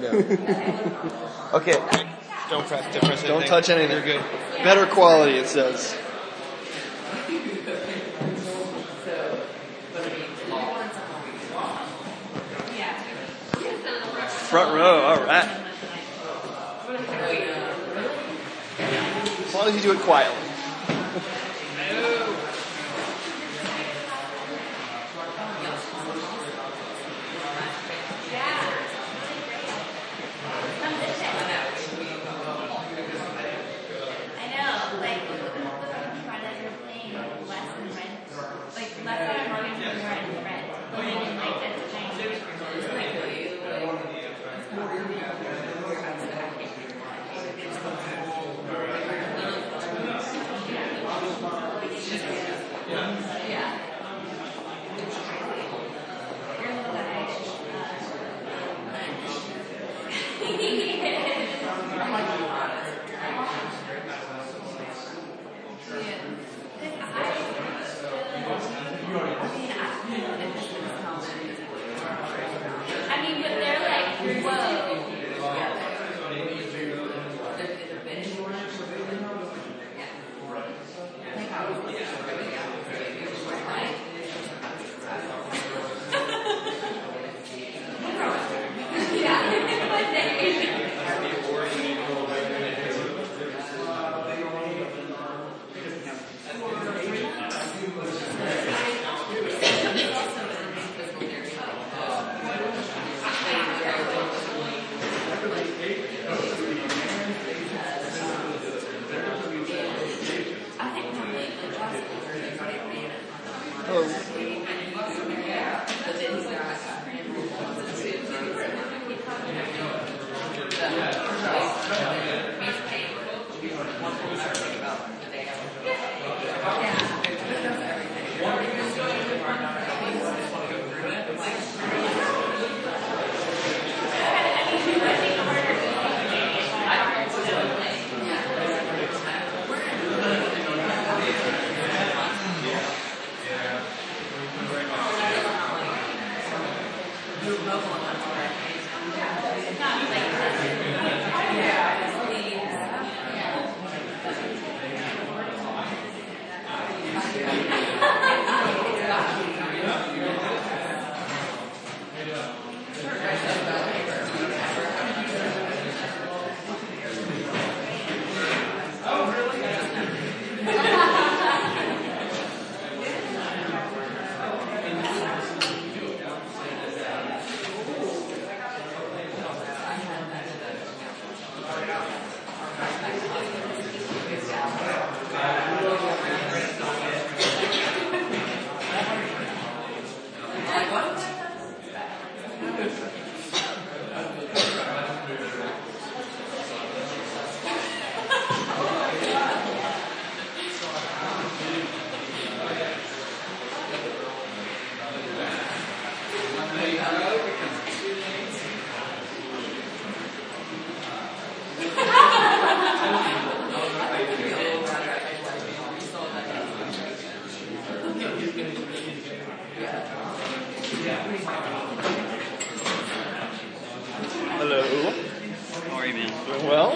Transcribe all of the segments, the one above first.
Okay. Don't press anything. Don't touch anything. You're good. Better quality, it says. Front row, alright. As long as you do it quietly. Hello. How are you, man? Doing well?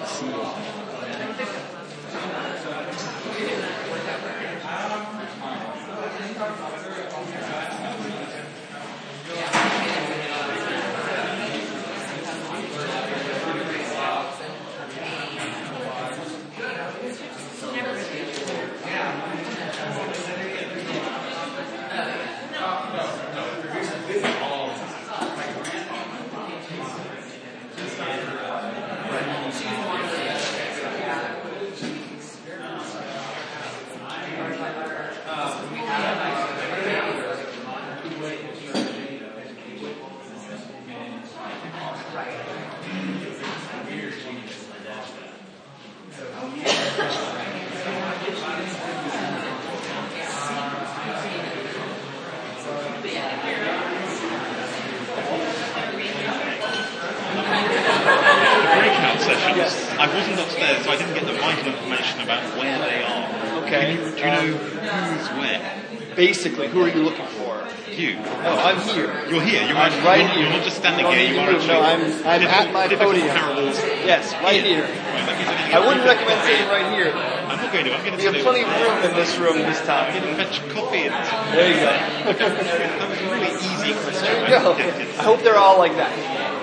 I wasn't upstairs, so I didn't get the vital information about where they are. Okay. Do you know who's where? Basically, who are you looking for? You. No, I'm here. You're here. You're I'm actually, right you're, here. you're not just standing You don't here. need You to are move. actually. No, I'm at my podium. Parables. Yes, right here. Right, that means I wouldn't recommend sitting right here. I'm not going to. I'm going to We have plenty of room in this room this time. fetch coffee. There you go. That was a really easy question. There you go. I hope they're all like that.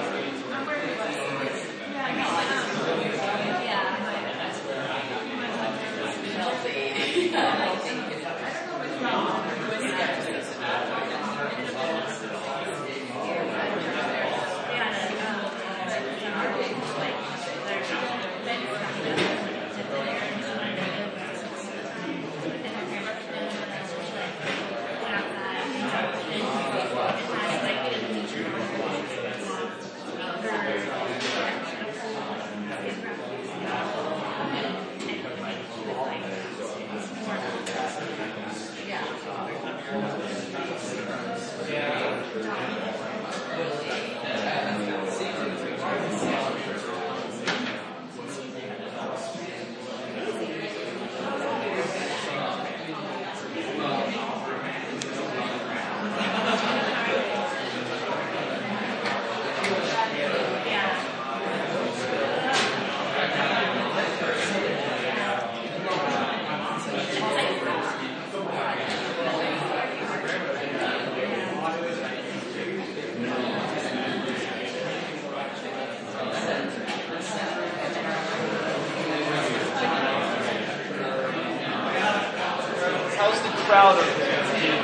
How's the crowd over there?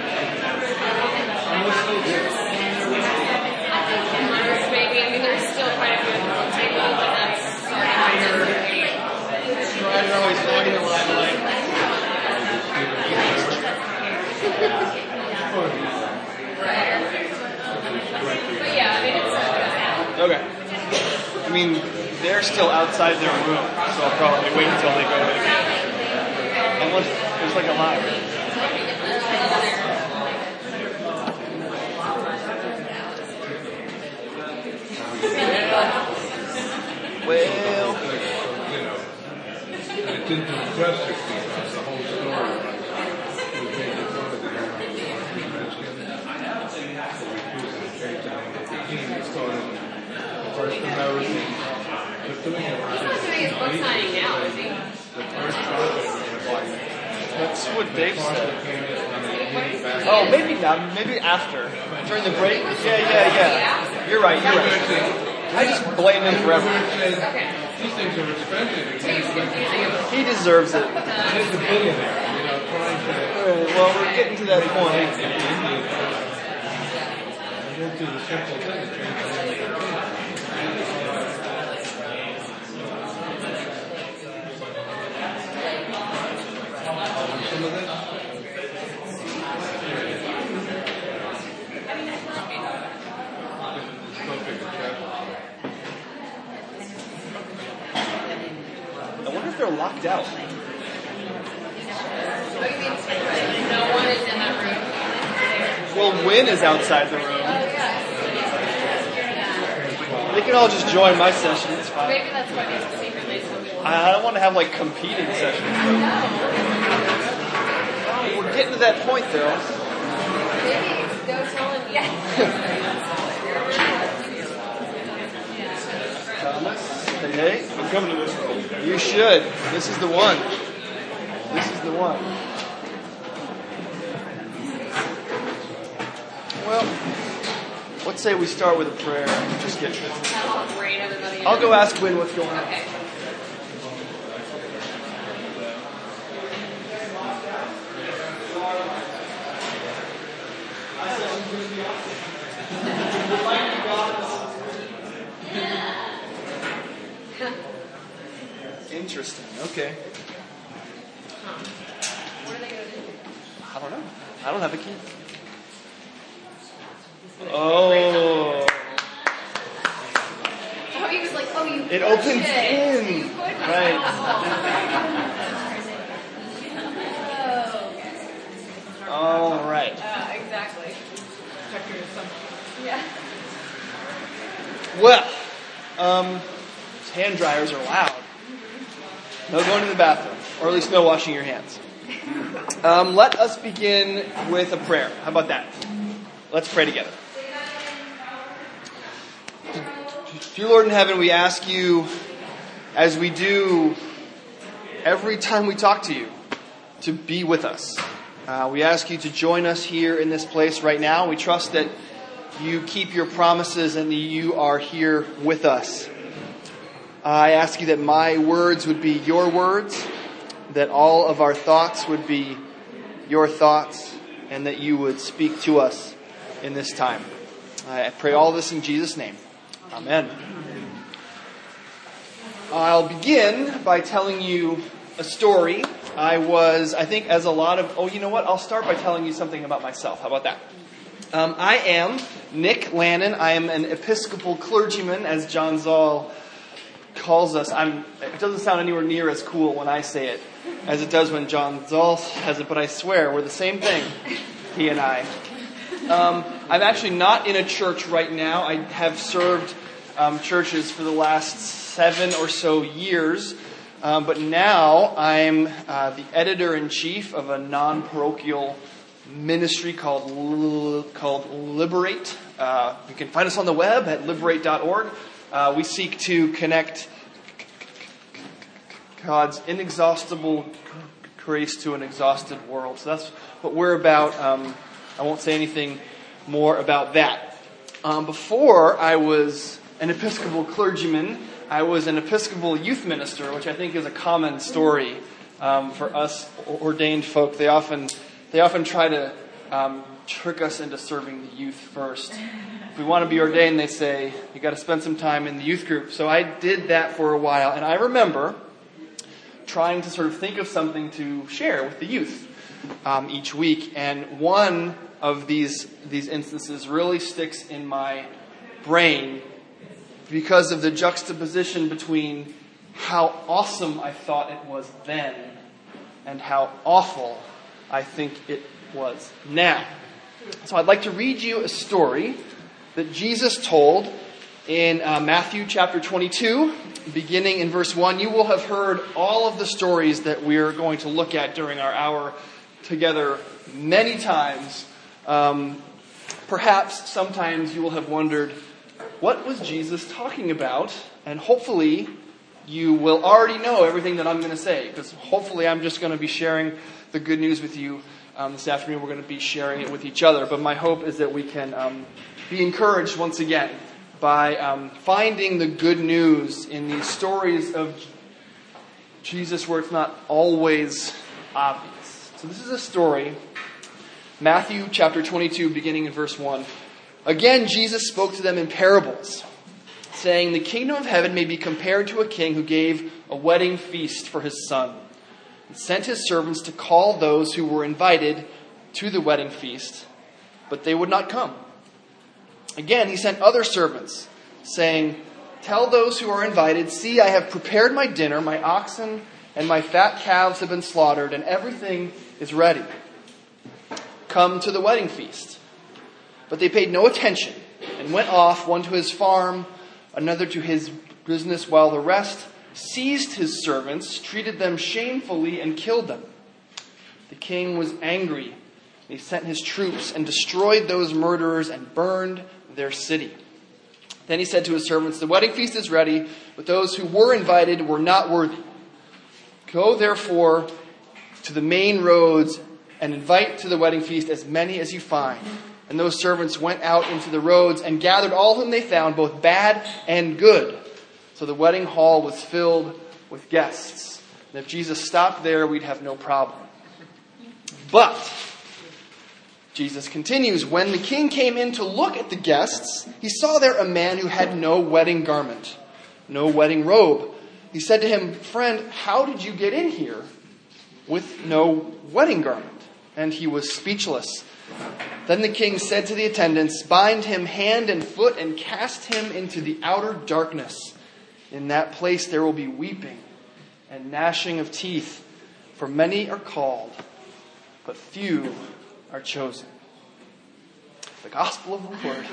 Maybe, I mean, there's still quite a few at the front table, but that's Right, always logging the limelight. But yeah, I mean, it's Okay. I mean, they're still outside their room, so I'll probably wait until they go in. Unless there's like a line. Well, And it didn't impress her because the whole story was making fun of the the first American was doing it. he's not doing his book signing now, is he? The first project was like that's what Dave said. came in and they hit it back. Oh, maybe not. Maybe after. During the break? Yeah. You're right. I just blame him forever. Okay. These things are expensive. He deserves it. He's the billionaire, trying to. Alright, well, we're getting to that point. I went to the simple thing, change the name of the some of this? I wonder if they're locked out. Oh, you mean no one is in that room? Well, Win is outside the room. Oh, yeah. They can all just join my session. It's fine. Maybe that's why they secretly so cool. I don't want to have like competing sessions. We're getting to that point though. Maybe go tell him yes. Thomas, hey, I'm coming to this room. you should. This is the one. This is the one. Well, let's say we start with a prayer and just get. I'll brain everybody. I'll go ask Win what's going on. Okay. Interesting. Okay. What are they going to do? I don't know. I don't have a key. Oh. Oh, he was like, oh, you It pushed opens it. in. You pushed it. Right. Oh. All right. Exactly. Yeah. Well, hand dryers are loud. No going to the bathroom, or at least no washing your hands. Let us begin with a prayer. How about that? Let's pray together. Dear Lord in heaven, we ask you, as we do every time we talk to you, to be with us. We ask you to join us here in this place right now. We trust that you keep your promises and that you are here with us. I ask you that my words would be your words, that all of our thoughts would be your thoughts, and that you would speak to us in this time. I pray all this in Jesus' name. Amen. I'll begin by telling you a story. I think as a lot of... I'll start by telling you something about myself. How about that? I am Nick Lannon. I am an Episcopal clergyman, as John Zoll calls us. It doesn't sound anywhere near as cool when I say it as it does when John Zoll has it, but I swear we're the same thing, he and I. I'm actually not in a church right now. I have served churches for the last 7 or so years. But now I'm the editor-in-chief of a non-parochial ministry called Liberate. You can find us on the web at liberate.org. We seek to connect God's inexhaustible grace to an exhausted world. So that's what we're about. I won't say anything more about that. Before I was an Episcopal clergyman, I was an Episcopal youth minister, which I think is a common story for us ordained folk. They often try to trick us into serving the youth first. If we want to be ordained, they say, you got to spend some time in the youth group. So I did that for a while, and I remember trying to sort of think of something to share with the youth each week. And one of these instances really sticks in my brain because of the juxtaposition between how awesome I thought it was then and how awful I think it was now. So I'd like to read you a story that Jesus told in Matthew chapter 22, beginning in verse 1. You will have heard all of the stories that we're going to look at during our hour together many times. Perhaps sometimes you will have wondered, what was Jesus talking about? And hopefully you will already know everything that I'm going to say, because hopefully I'm just going to be sharing the good news with you this afternoon. We're going to be sharing it with each other. But my hope is that we can be encouraged once again by finding the good news in these stories of Jesus where it's not always obvious. So this is a story, Matthew chapter 22, beginning in verse 1. Again, Jesus spoke to them in parables, saying, the kingdom of heaven may be compared to a king who gave a wedding feast for his son, and sent his servants to call those who were invited to the wedding feast, but they would not come. Again, he sent other servants, saying, tell those who are invited, see, I have prepared my dinner, my oxen and my fat calves have been slaughtered, and everything is ready. Come to the wedding feast. But they paid no attention and went off, one to his farm, another to his business, while the rest seized his servants, treated them shamefully, and killed them. The king was angry. He sent his troops and destroyed those murderers and burned their city. Then he said to his servants, the wedding feast is ready, but those who were invited were not worthy. Go therefore to the main roads and invite to the wedding feast as many as you find. And those servants went out into the roads and gathered all whom they found, both bad and good. So the wedding hall was filled with guests. And if Jesus stopped there, we'd have no problem. But, Jesus continues, when the king came in to look at the guests, he saw there a man who had no wedding garment, no wedding robe. He said to him, friend, how did you get in here with no wedding garment? And he was speechless. Then the king said to the attendants, bind him hand and foot and cast him into the outer darkness. In that place there will be weeping and gnashing of teeth, for many are called, but few are chosen. The gospel of the Lord.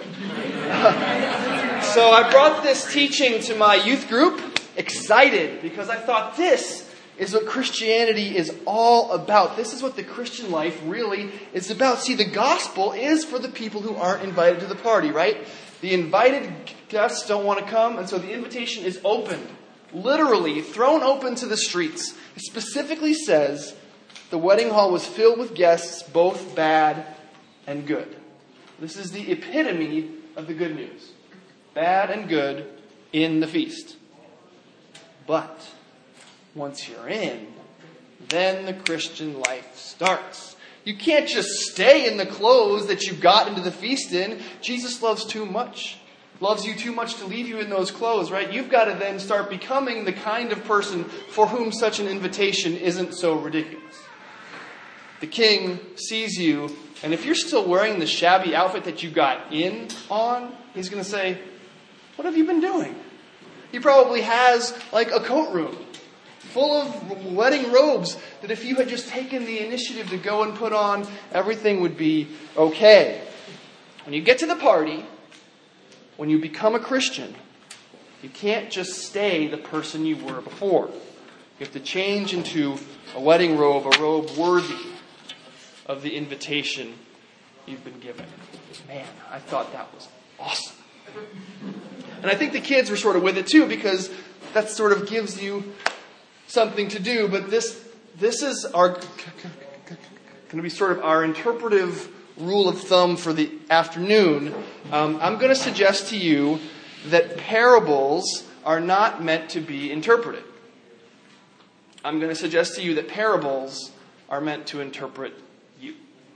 So I brought this teaching to my youth group, excited, because I thought this is what Christianity is all about. This is what the Christian life really is about. See, the gospel is for the people who aren't invited to the party, right? The invited guests don't want to come, and so the invitation is opened, literally thrown open to the streets. It specifically says the wedding hall was filled with guests, both bad and good. This is the epitome of the good news. Bad and good in the feast. But once you're in, then the Christian life starts. You can't just stay in the clothes that you got into the feast in. Jesus loves too much. Loves you too much to leave you in those clothes, right? You've got to then start becoming the kind of person for whom such an invitation isn't so ridiculous. The king sees you, and if you're still wearing the shabby outfit that you got in on, he's going to say, "What have you been doing?" He probably has like a coat room full of wedding robes that if you had just taken the initiative to go and put on, everything would be okay. When you get to the party, when you become a Christian, you can't just stay the person you were before. You have to change into a wedding robe, a robe worthy of the invitation you've been given. Man, I thought that was awesome. And I think the kids were sort of with it too, because that sort of gives you something to do. But this is going to be sort of our interpretive rule of thumb for the afternoon. I'm going to suggest to you that parables are not meant to be interpreted. I'm going to suggest to you that parables are meant to interpret you.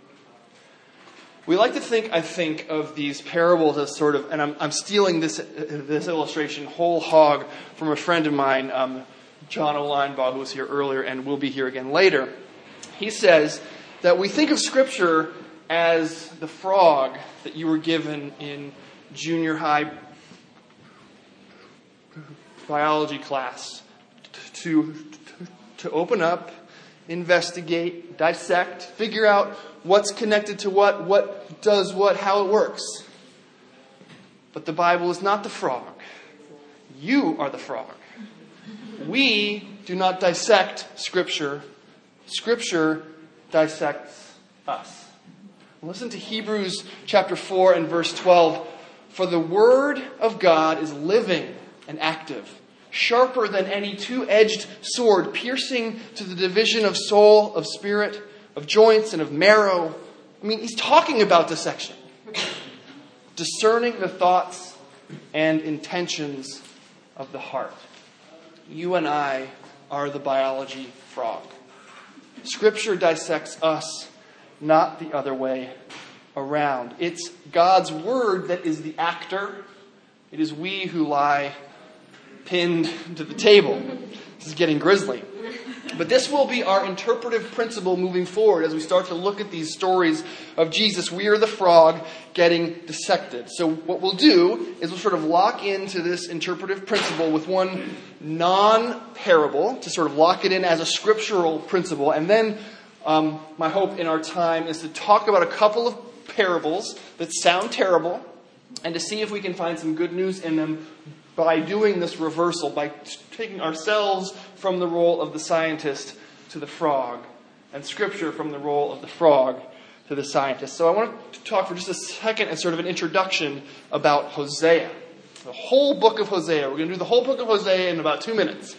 We like to think, I think, of these parables as sort of, and I'm stealing this illustration whole hog from a friend of mine, John O'Linebaugh, who was here earlier and will be here again later. He says that we think of Scripture as the frog that you were given in junior high biology class to open up, investigate, dissect, figure out what's connected to what does what, how it works. But the Bible is not the frog. You are the frog. We do not dissect Scripture. Scripture dissects us. Listen to Hebrews chapter 4 and verse 12. For the word of God is living and active, sharper than any two-edged sword, piercing to the division of soul, of spirit, of joints, and of marrow. I mean, he's talking about dissection. Discerning the thoughts and intentions of the heart. You and I are the biology frog. Scripture dissects us, not the other way around. It's God's word that is the actor. It is we who lie pinned to the table. This is getting grisly. But this will be our interpretive principle moving forward as we start to look at these stories of Jesus. We are the frog getting dissected. So what we'll do is we'll sort of lock into this interpretive principle with one non-parable to sort of lock it in as a scriptural principle. And then my hope in our time is to talk about a couple of parables that sound terrible and to see if we can find some good news in them by doing this reversal, by taking ourselves from the role of the scientist to the frog, and Scripture from the role of the frog to the scientist. So I want to talk for just a second as sort of an introduction about Hosea. The whole book of Hosea. We're going to do the whole book of Hosea in about 2 minutes.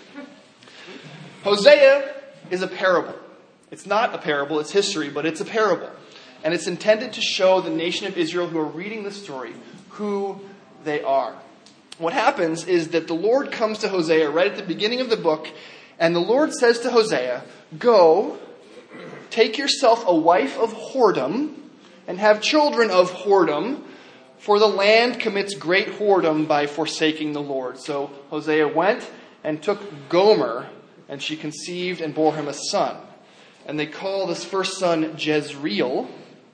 Hosea is a parable. It's not a parable, it's history, but it's a parable. And it's intended to show the nation of Israel who are reading the story who they are. What happens is that the Lord comes to Hosea right at the beginning of the book, and the Lord says to Hosea, "Go, take yourself a wife of whoredom, and have children of whoredom, for the land commits great whoredom by forsaking the Lord." So Hosea went and took Gomer, and she conceived and bore him a son. And they call this first son Jezreel.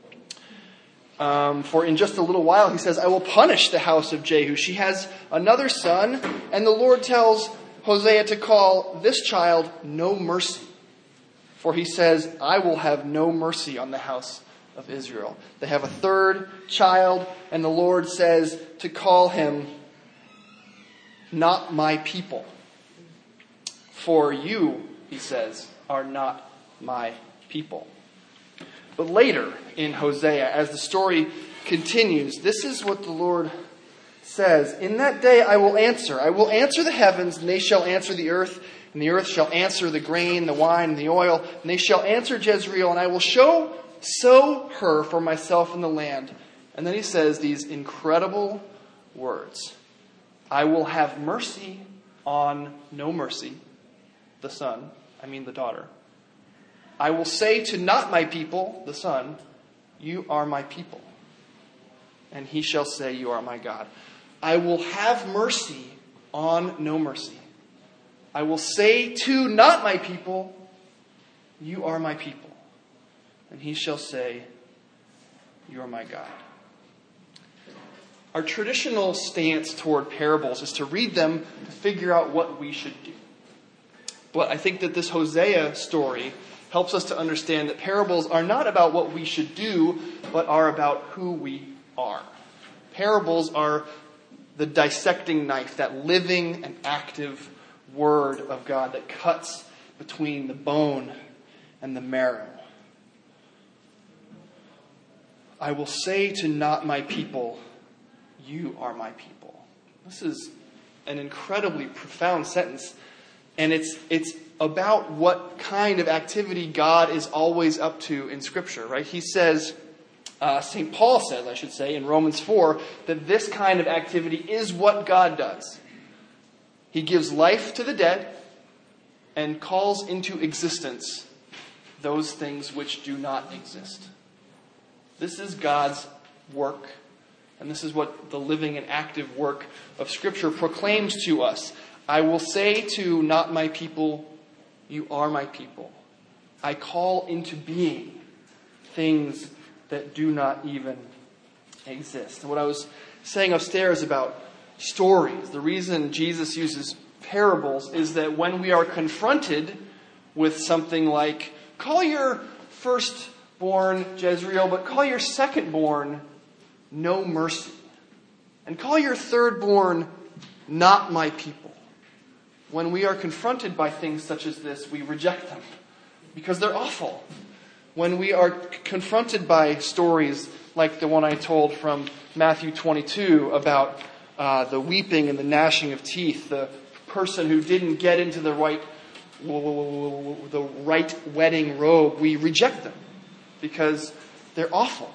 For in just a little while, he says, "I will punish the house of Jehu." She has another son, and the Lord tells Hosea to call this child No Mercy. For he says, "I will have no mercy on the house of Israel." They have a third child, and the Lord says to call him Not My People. For you he says, are not my people. But later in Hosea, as the story continues, this is what the Lord says. In that day I will answer the heavens, and they shall answer the earth, and the earth shall answer the grain, the wine, and the oil, and they shall answer Jezreel, and I will sow her for myself in the land. And then he says these incredible words. I will have mercy on no mercy, the daughter. I will say to not my people, the son, you are my people. And he shall say, you are my God. I will have mercy on no mercy. I will say to not my people, you are my people. And he shall say, you are my God. Our traditional stance toward parables is to read them to figure out what we should do. But I think that this Hosea story helps us to understand that parables are not about what we should do, but are about who we are. Parables are the dissecting knife, that living and active word of God that cuts between the bone and the marrow. I will say to not my people, you are my people. This is an incredibly profound sentence. And it's about what kind of activity God is always up to in Scripture, right? He says, St. Paul says, I should say, in Romans 4, that this kind of activity is what God does. He gives life to the dead and calls into existence those things which do not exist. This is God's work, and this is what the living and active work of Scripture proclaims to us. I will say to not my people, you are my people. I call into being things that do not even exist. And what I was saying upstairs about stories, the reason Jesus uses parables is that when we are confronted with something like, call your firstborn Jezreel, but call your secondborn no mercy, and call your thirdborn not my people. When we are confronted by things such as this, we reject them because they're awful. When we are confronted by stories like the one I told from Matthew 22 about the weeping and the gnashing of teeth, the person who didn't get into the right wedding robe, we reject them because they're awful.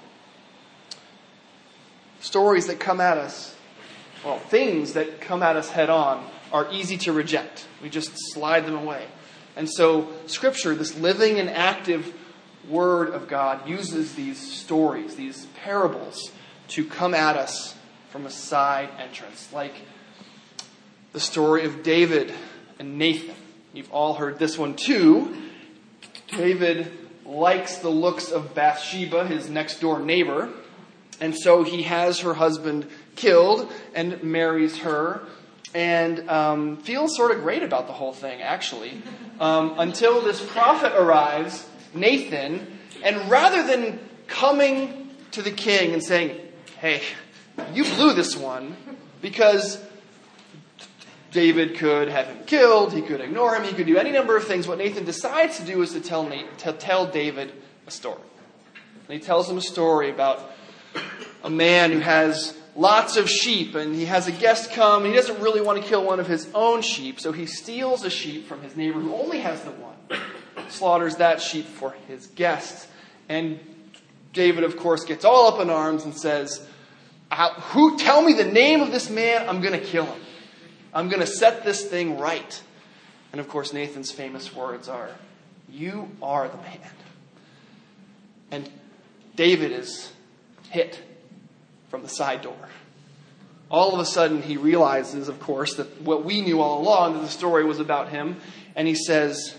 Stories that come at us, things that come at us head on are easy to reject. We just slide them away. And so Scripture, this living and active Word of God, uses these stories, these parables, to come at us from a side entrance. Like the story of David and Nathan. You've all heard this one too. David likes the looks of Bathsheba, his next door neighbor. And so he has her husband killed and marries her. And feels sort of great about the whole thing, actually. Until this prophet arrives, Nathan, and rather than coming to the king and saying, hey, you blew this one, because David could have him killed, he could ignore him, he could do any number of things. What Nathan decides to do is to tell David a story. And he tells him a story about a man who has lots of sheep, and he has a guest come, and he doesn't really want to kill one of his own sheep, so he steals a sheep from his neighbor who only has the one, slaughters that sheep for his guest. And David, of course, gets all up in arms and says, tell me the name of this man, I'm going to kill him. I'm going to set this thing right. And of course, Nathan's famous words are, you are the man. And David is hit from the side door. All of a sudden, he realizes, of course, that what we knew all along, that the story was about him. And he says,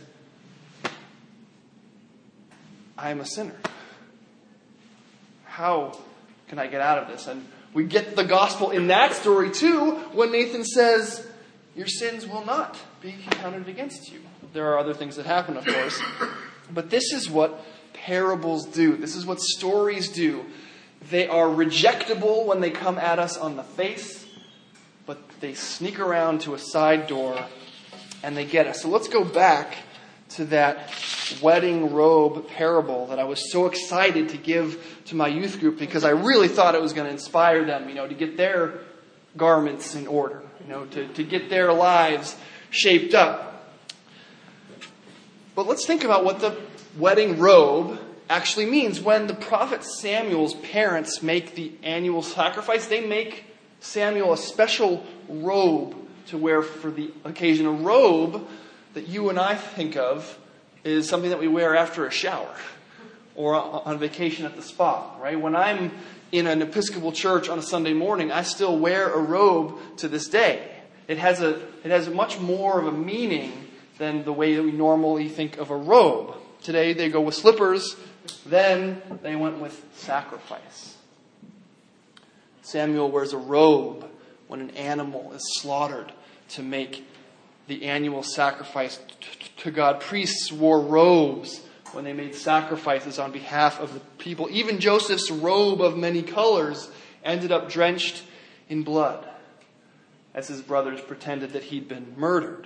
I am a sinner. How can I get out of this? And we get the gospel in that story too, when Nathan says, your sins will not be counted against you. There are other things that happen, of course. But this is what parables do. This is what stories do. They are rejectable when they come at us on the face, but they sneak around to a side door and they get us. So let's go back to that wedding robe parable that I was so excited to give to my youth group because I really thought it was going to inspire them, to get their garments in order, to get their lives shaped up. But let's think about what the wedding robe actually means. When the prophet Samuel's parents make the annual sacrifice, they make Samuel a special robe to wear for the occasion. A robe that you and I think of is something that we wear after a shower or on vacation at the spa, right? When I'm in an Episcopal church on a Sunday morning, I still wear a robe to this day. It has much more of a meaning than the way that we normally think of a robe. Today they go with slippers, then they went with sacrifice. Samuel wears a robe when an animal is slaughtered to make the annual sacrifice to God. Priests wore robes when they made sacrifices on behalf of the people. Even Joseph's robe of many colors ended up drenched in blood as his brothers pretended that he'd been murdered.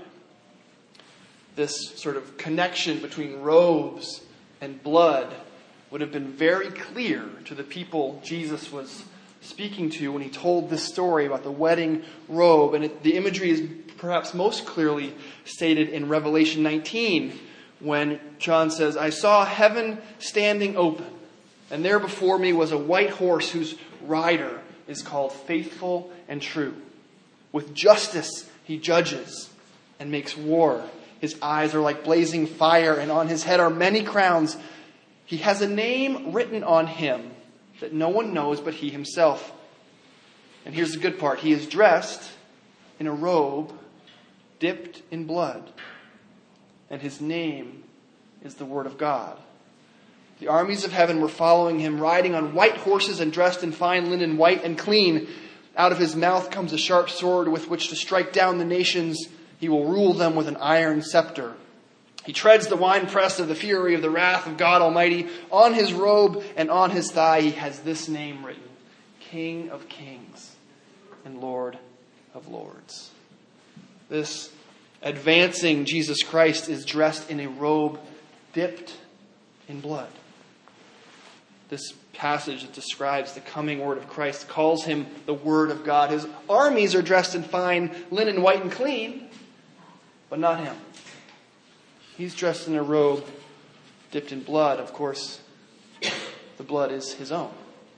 This sort of connection between robes and blood would have been very clear to the people Jesus was speaking to when he told this story about the wedding robe. And the imagery is perhaps most clearly stated in Revelation 19 when John says, "I saw heaven standing open, and there before me was a white horse whose rider is called Faithful and True. With justice he judges and makes war. His eyes are like blazing fire, and on his head are many crowns. He has a name written on him that no one knows but he himself." And here's the good part. He is dressed in a robe dipped in blood, and his name is the Word of God. The armies of heaven were following him, riding on white horses and dressed in fine linen, white and clean. Out of his mouth comes a sharp sword with which to strike down the nations. He will rule them with an iron scepter. He treads the winepress of the fury of the wrath of God Almighty. On his robe and on his thigh he has this name written: King of Kings and Lord of Lords. This advancing Jesus Christ is dressed in a robe dipped in blood. This passage that describes the coming word of Christ calls him the Word of God. His armies are dressed in fine linen, white and clean, but not him. He's dressed in a robe dipped in blood. Of course, the blood is his own.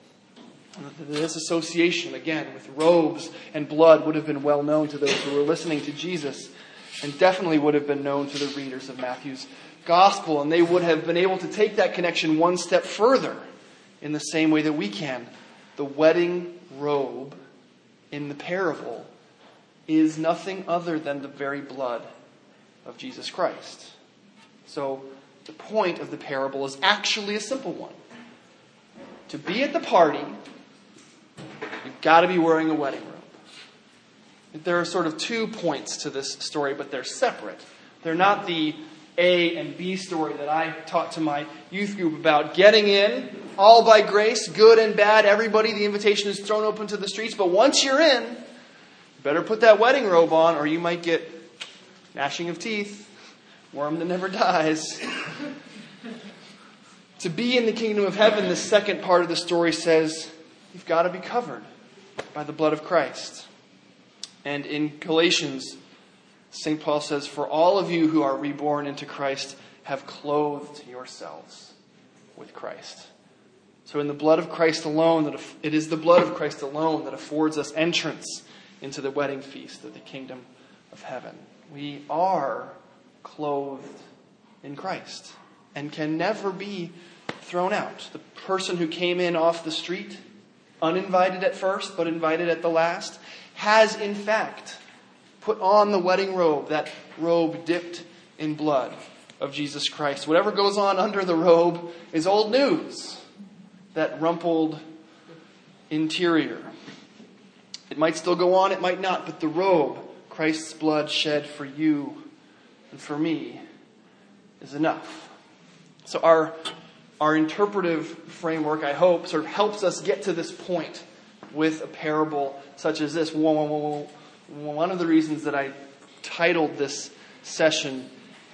This association, again, with robes and blood would have been well known to those who were listening to Jesus, and definitely would have been known to the readers of Matthew's Gospel. And they would have been able to take that connection one step further in the same way that we can. The wedding robe in the parable is nothing other than the very blood of Jesus Christ. So the point of the parable is actually a simple one. To be at the party, you've got to be wearing a wedding robe. There are sort of 2 points to this story, but they're separate. They're not the A and B story that I taught to my youth group about getting in, all by grace, good and bad, everybody, the invitation is thrown open to the streets. But once you're in, you better put that wedding robe on or you might get gnashing of teeth, worm that never dies. To be in the kingdom of heaven, the second part of the story says, you've got to be covered by the blood of Christ. And in Galatians, St. Paul says, "For all of you who are reborn into Christ have clothed yourselves with Christ." So in the blood of Christ alone, it is the blood of Christ alone that affords us entrance into the wedding feast of the kingdom of heaven. We are clothed in Christ and can never be thrown out. The person who came in off the street, uninvited at first, but invited at the last, has in fact put on the wedding robe, that robe dipped in blood of Jesus Christ. Whatever goes on under the robe is old news, that rumpled interior. It might still go on, it might not, but the robe, Christ's blood shed for you and for me, is enough. So our interpretive framework, I hope, sort of helps us get to this point with a parable such as this. One of the reasons that I titled this session,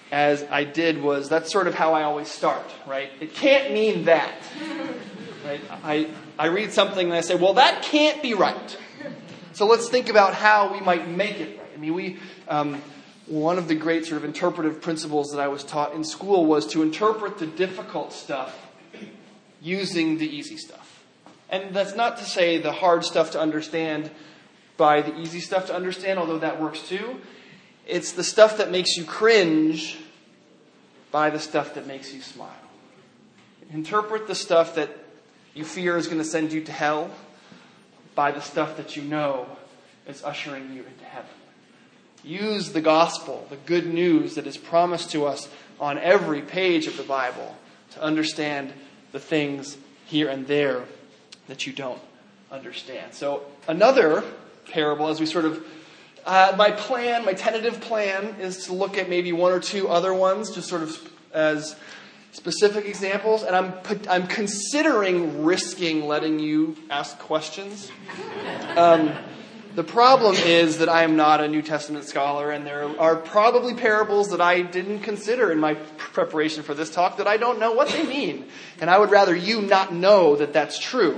as I did was, that's sort of how I always start, right? It can't mean that. Right? I read something and I say, well, that can't be right. So let's think about how we might make it right. I mean, one of the great sort of interpretive principles that I was taught in school was to interpret the difficult stuff using the easy stuff. And that's not to say the hard stuff to understand by the easy stuff to understand, although that works too. It's the stuff that makes you cringe by the stuff that makes you smile. Interpret the stuff that you fear is going to send you to hell by the stuff that you know is ushering you into heaven. Use the gospel, the good news that is promised to us on every page of the Bible to understand the things here and there that you don't understand. So another parable, as we sort of, my tentative plan is to look at maybe one or two other ones, just sort of as specific examples. And I'm considering risking letting you ask questions. The problem is that I am not a New Testament scholar, and there are probably parables that I didn't consider in my preparation for this talk that I don't know what they mean. And I would rather you not know that that's true.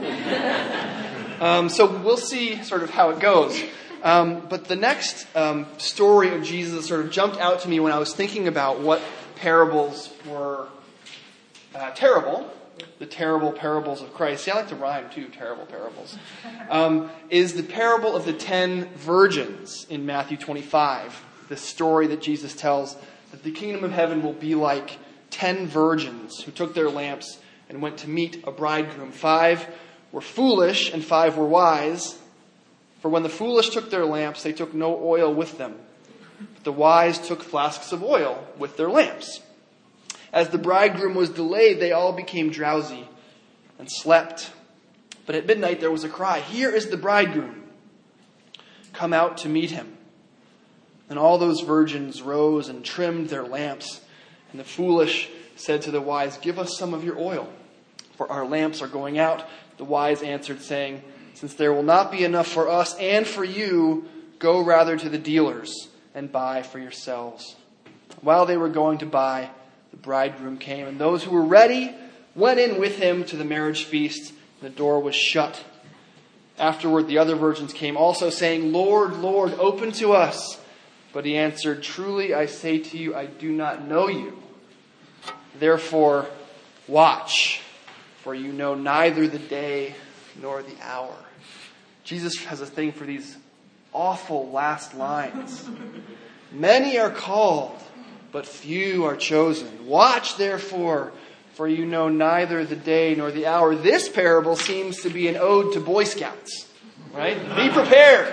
So we'll see sort of how it goes. But the next story of Jesus sort of jumped out to me when I was thinking about what parables were terrible. The terrible parables of Christ. See, I like to rhyme too, terrible parables. Is the parable of the 10 virgins in Matthew 25. The story that Jesus tells that the kingdom of heaven will be like 10 virgins who took their lamps and went to meet a bridegroom. 5 were foolish and 5 were wise. For when the foolish took their lamps, they took no oil with them. But the wise took flasks of oil with their lamps. As the bridegroom was delayed, they all became drowsy and slept. But at midnight there was a cry, "Here is the bridegroom. Come out to meet him." And all those virgins rose and trimmed their lamps. And the foolish said to the wise, "Give us some of your oil, for our lamps are going out." The wise answered, saying, "Since there will not be enough for us and for you, go rather to the dealers and buy for yourselves." While they were going to buy, the bridegroom came, and those who were ready went in with him to the marriage feast. The door was shut. Afterward, the other virgins came also, saying, "Lord, Lord, open to us." But he answered, "Truly I say to you, I do not know you. Therefore, watch, for you know neither the day nor the hour." Jesus has a thing for these awful last lines. Many are called, but few are chosen. Watch, therefore, for you know neither the day nor the hour. This parable seems to be an ode to Boy Scouts, right? Be prepared.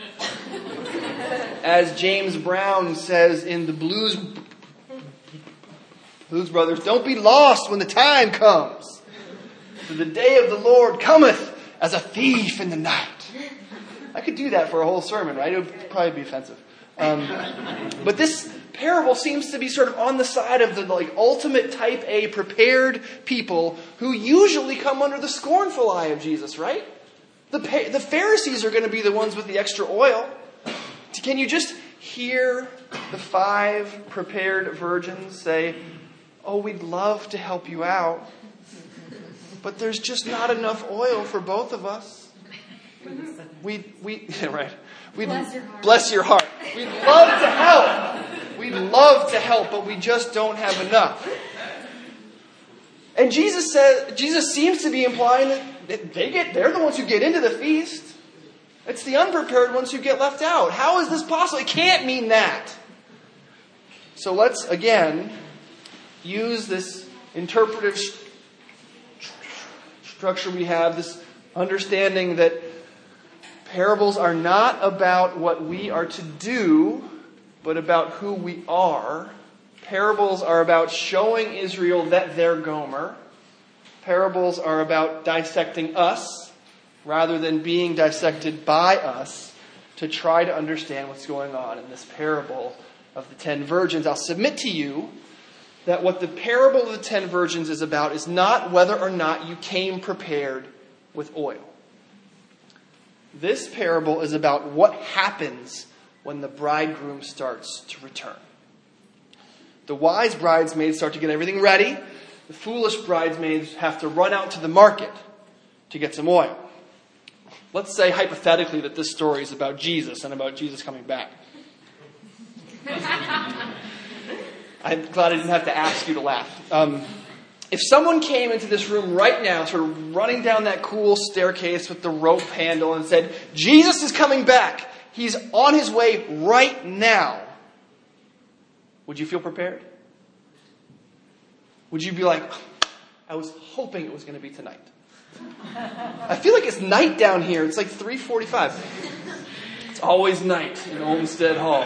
As James Brown says in the Blues Brothers, don't be lost when the time comes. For the day of the Lord cometh as a thief in the night. I could do that for a whole sermon, right? It would probably be offensive. But this parable seems to be sort of on the side of the ultimate type A prepared people who usually come under the scornful eye of Jesus, right? The Pharisees are going to be the ones with the extra oil. Can you just hear the 5 prepared virgins say, "Oh, we'd love to help you out, but there's just not enough oil for both of us. Right. Bless your heart. We'd love to help. We'd love to help, but we just don't have enough." And Jesus seems to be implying that they're the ones who get into the feast. It's the unprepared ones who get left out. How is this possible? It can't mean that. So let's again use this interpretive structure we have, this understanding that parables are not about what we are to do, but about who we are. Parables are about showing Israel that they're Gomer. Parables are about dissecting us rather than being dissected by us to try to understand what's going on in this parable of the 10 virgins. I'll submit to you that what the parable of the 10 virgins is about is not whether or not you came prepared with oil. This parable is about what happens when the bridegroom starts to return. The wise bridesmaids start to get everything ready. The foolish bridesmaids have to run out to the market to get some oil. Let's say hypothetically that this story is about Jesus and about Jesus coming back. I'm glad I didn't have to ask you to laugh. If someone came into this room right now, sort of running down that cool staircase with the rope handle and said, Jesus is coming back. He's on his way right now. Would you feel prepared? Would you be like, I was hoping it was going to be tonight. I feel like it's night down here. It's like 3:45. It's always night in Olmsted Hall.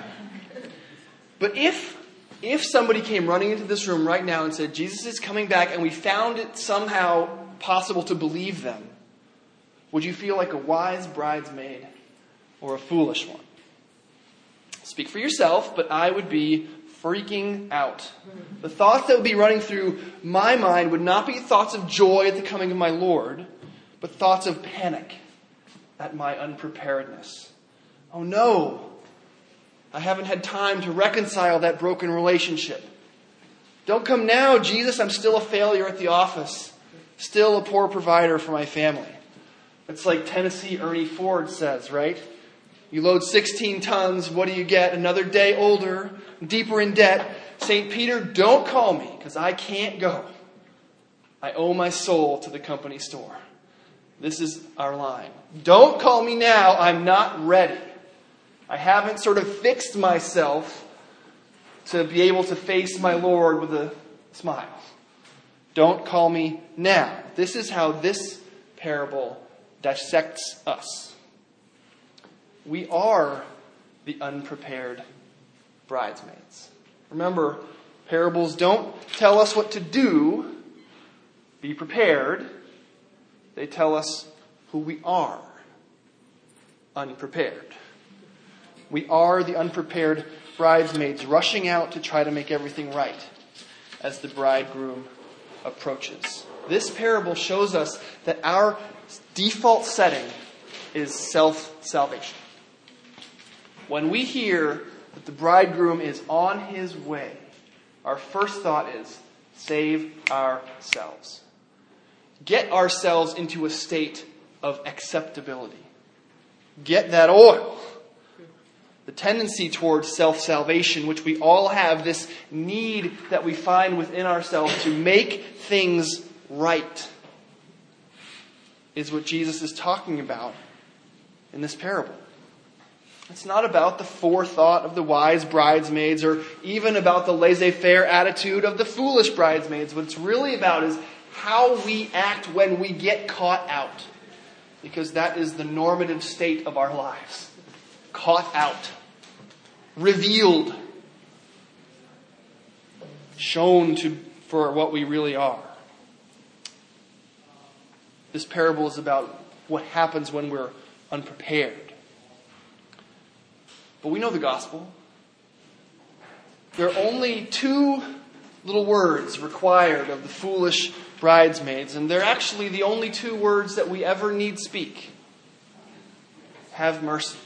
But if somebody came running into this room right now and said, Jesus is coming back, and we found it somehow possible to believe them, would you feel like a wise bridesmaid or a foolish one? Speak for yourself, but I would be freaking out. The thoughts that would be running through my mind would not be thoughts of joy at the coming of my Lord, but thoughts of panic at my unpreparedness. Oh no, I haven't had time to reconcile that broken relationship. Don't come now, Jesus. I'm still a failure at the office. Still a poor provider for my family. It's like Tennessee Ernie Ford says, right? You load 16 tons, what do you get? Another day older, deeper in debt. St. Peter, don't call me, because I can't go. I owe my soul to the company store. This is our line. Don't call me now, I'm not ready. I haven't sort of fixed myself to be able to face my Lord with a smile. Don't call me now. This is how this parable dissects us. We are the unprepared bridesmaids. Remember, parables don't tell us what to do. Be prepared. They tell us who we are. Unprepared. We are the unprepared bridesmaids rushing out to try to make everything right as the bridegroom approaches. This parable shows us that our default setting is self-salvation. When we hear that the bridegroom is on his way, our first thought is, save ourselves. Get ourselves into a state of acceptability. Get that oil. The tendency towards self-salvation, which we all have, this need that we find within ourselves to make things right, is what Jesus is talking about in this parable. It's not about the forethought of the wise bridesmaids or even about the laissez-faire attitude of the foolish bridesmaids. What it's really about is how we act when we get caught out. Because that is the normative state of our lives. Caught out. Revealed. Shown for what we really are. This parable is about what happens when we're unprepared. But we know the gospel. There are only two little words required of the foolish bridesmaids, and they're actually the only two words that we ever need speak. Have mercy.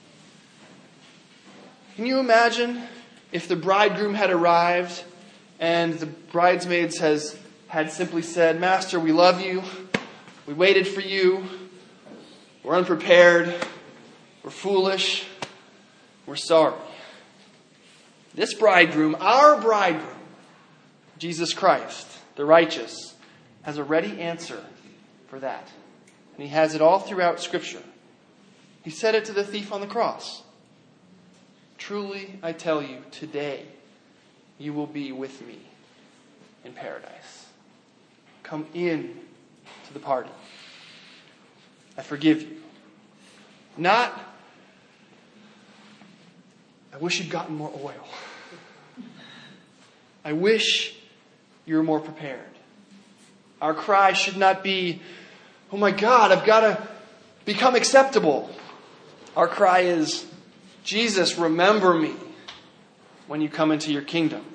Can you imagine if the bridegroom had arrived and the bridesmaids had simply said, Master, we love you. We waited for you. We're unprepared. We're foolish. We're sorry. This bridegroom, our bridegroom, Jesus Christ, the righteous, has a ready answer for that. And he has it all throughout Scripture. He said it to the thief on the cross. Truly, I tell you, today you will be with me in paradise. Come in to the party. I forgive you. Not, I wish you'd gotten more oil. I wish you were more prepared. Our cry should not be, oh my God, I've got to become acceptable. Our cry is, Jesus, remember me when you come into your kingdom.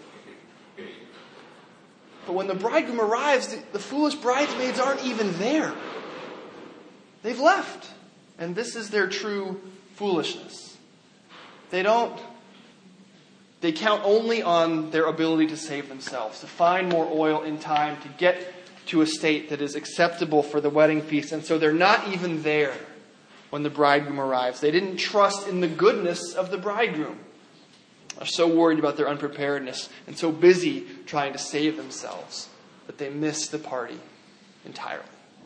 But when the bridegroom arrives, the foolish bridesmaids aren't even there. They've left. And this is their true foolishness. They don't They count only on their ability to save themselves, to find more oil in time, to get to a state that is acceptable for the wedding feast. And so they're not even there when the bridegroom arrives. They didn't trust in the goodness of the bridegroom. They're so worried about their unpreparedness and so busy trying to save themselves that they miss the party entirely.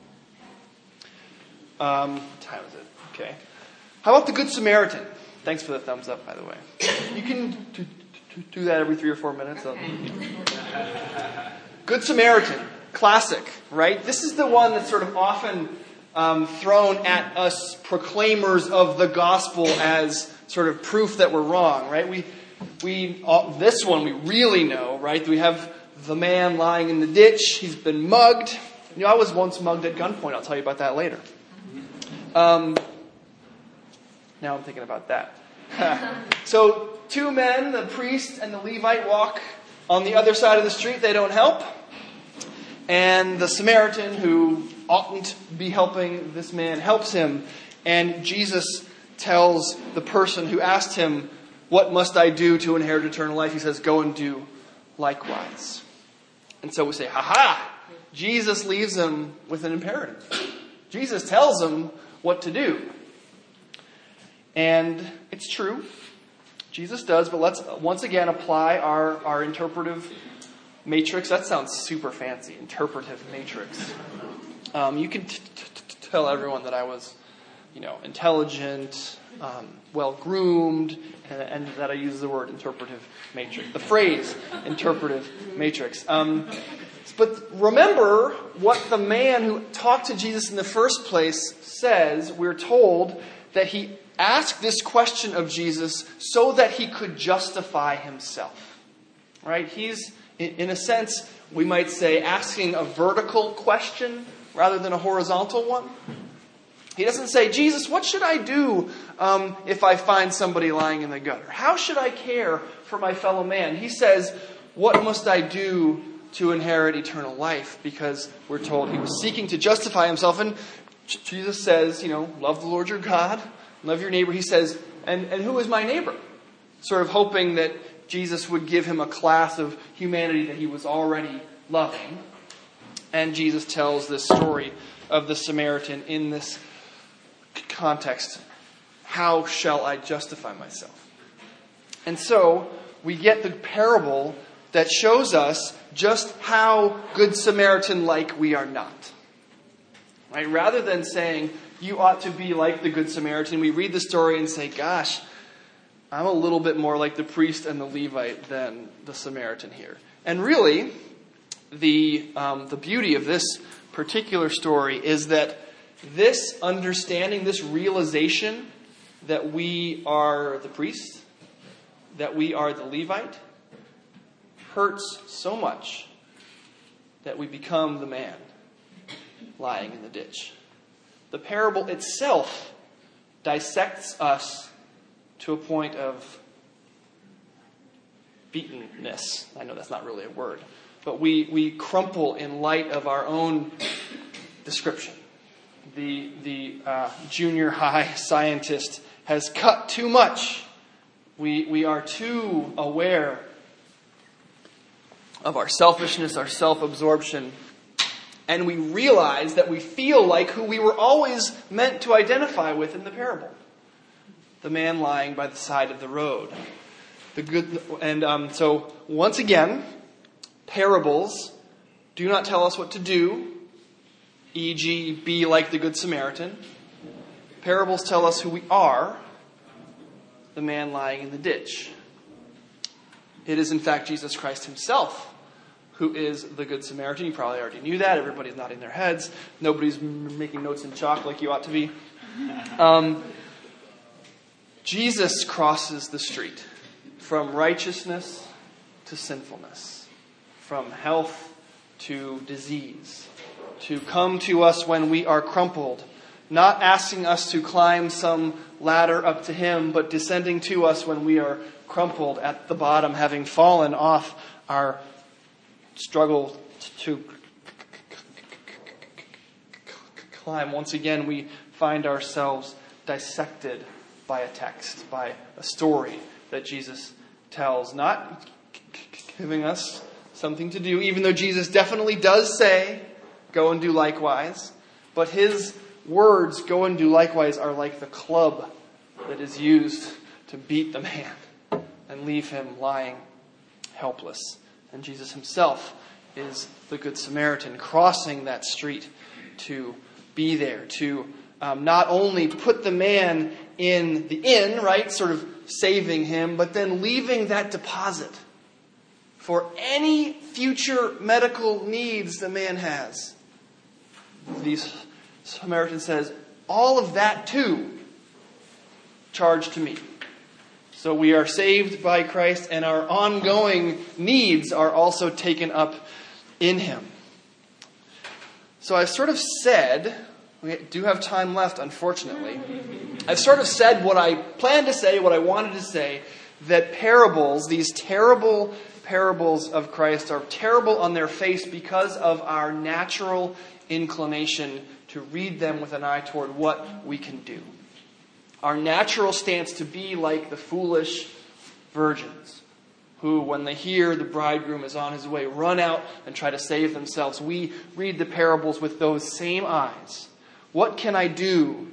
What time is it? Okay. How about the Good Samaritan? Thanks for the thumbs up, by the way. You can do that every 3 or 4 minutes. Good Samaritan. Classic, right? This is the one that's sort of often thrown at us proclaimers of the gospel as sort of proof that we're wrong, right? This one we really know, right? We have the man lying in the ditch. He's been mugged. I was once mugged at gunpoint. I'll tell you about that later. Now I'm thinking about that. So 2 men, the priest and the Levite, walk on the other side of the street. They don't help. And the Samaritan, who oughtn't be helping this man, helps him. And Jesus tells the person who asked him, "What must I do to inherit eternal life?" He says, "Go and do likewise." And so we say, ha! Jesus leaves him with an imperative. Jesus tells him what to do. And it's true. Jesus does, but let's once again apply our interpretive matrix. That sounds super fancy. Interpretive matrix. You can tell everyone that I was, intelligent, well-groomed, and that I use the word interpretive matrix. The phrase interpretive matrix. But remember what the man who talked to Jesus in the first place says. We're told that he asked this question of Jesus so that he could justify himself. Right? He's, in a sense, we might say, asking a vertical question rather than a horizontal one. He doesn't say, "Jesus, what should I do if I find somebody lying in the gutter? How should I care for my fellow man?" He says, "What must I do to inherit eternal life?" Because we're told he was seeking to justify himself. And Jesus says, love the Lord your God, love your neighbor. He says, and who is my neighbor? Sort of hoping that Jesus would give him a class of humanity that he was already loving. And Jesus tells this story of the Samaritan in this context. How shall I justify myself? And so we get the parable that shows us just how Good Samaritan-like we are not. Right? Rather than saying, you ought to be like the Good Samaritan, we read the story and say, gosh, I'm a little bit more like the priest and the Levite than the Samaritan here. And really, the beauty of this particular story is that this understanding, this realization that we are the priest, that we are the Levite, hurts so much that we become the man lying in the ditch. The parable itself dissects us to a point of beatenness. I know that's not really a word, but we crumple in light of our own description. The junior high scientist has cut too much. We are too aware of our selfishness, our self-absorption, and we realize that we feel like who we were always meant to identify with in the parable. The man lying by the side of the road. So once again, parables do not tell us what to do, e.g., be like the Good Samaritan. Parables tell us who we are, the man lying in the ditch. It is, in fact, Jesus Christ himself who is the Good Samaritan. You probably already knew that. Everybody's nodding their heads. Nobody's making notes in chalk like you ought to be. Jesus crosses the street from righteousness to sinfulness, from health to disease, to come to us when we are crumpled, not asking us to climb some ladder up to him, but descending to us when we are crumpled at the bottom, having fallen off our struggle to climb. Once again, we find ourselves dissected by a text, by a story that Jesus tells, not giving us something to do, even though Jesus definitely does say, go and do likewise. But his words, go and do likewise, are like the club that is used to beat the man and leave him lying helpless. And Jesus himself is the Good Samaritan, crossing that street to be there, to not only put the man in the inn, right, sort of saving him, but then leaving that deposit for any future medical needs the man has. The Samaritan says, all of that too, charged to me. So we are saved by Christ, and our ongoing needs are also taken up in him. So I've sort of said, we do have time left, unfortunately. I've sort of said what I planned to say, what I wanted to say, that parables, these terrible parables of Christ, are terrible on their face because of our natural inclination to read them with an eye toward what we can do. Our natural stance to be like the foolish virgins who, when they hear the bridegroom is on his way, run out and try to save themselves. We read the parables with those same eyes. What can I do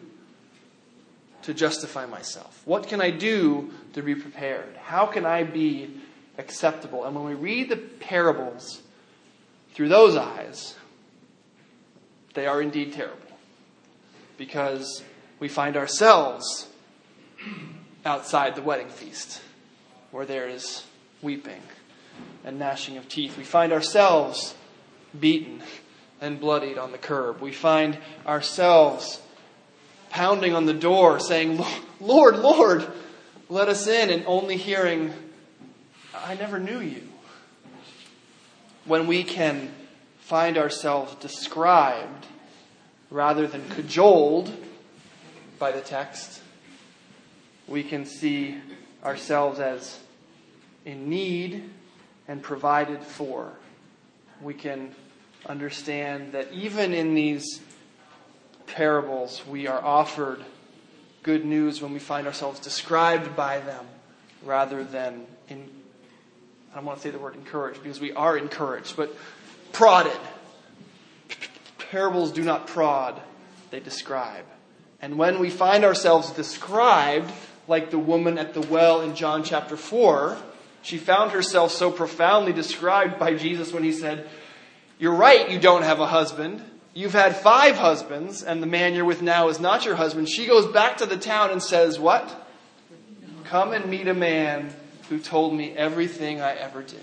to justify myself? What can I do to be prepared? How can I be acceptable? And when we read the parables through those eyes, they are indeed terrible. Because we find ourselves outside the wedding feast, where there is weeping and gnashing of teeth. We find ourselves beaten and bloodied on the curb. We find ourselves pounding on the door saying, Lord, Lord, let us in, and only hearing, I never knew you. When we can find ourselves described rather than cajoled by the text, we can see ourselves as in need and provided for. We can understand that even in these parables, we are offered good news when we find ourselves described by them rather than, I don't want to say the word encouraged because we are encouraged, but prodded. Parables do not prod, they describe. And when we find ourselves described, like the woman at the well in John chapter 4, she found herself so profoundly described by Jesus when he said, you're right, you don't have a husband. You've had 5 husbands, and the man you're with now is not your husband. She goes back to the town and says, what? Come and meet a man who told me everything I ever did.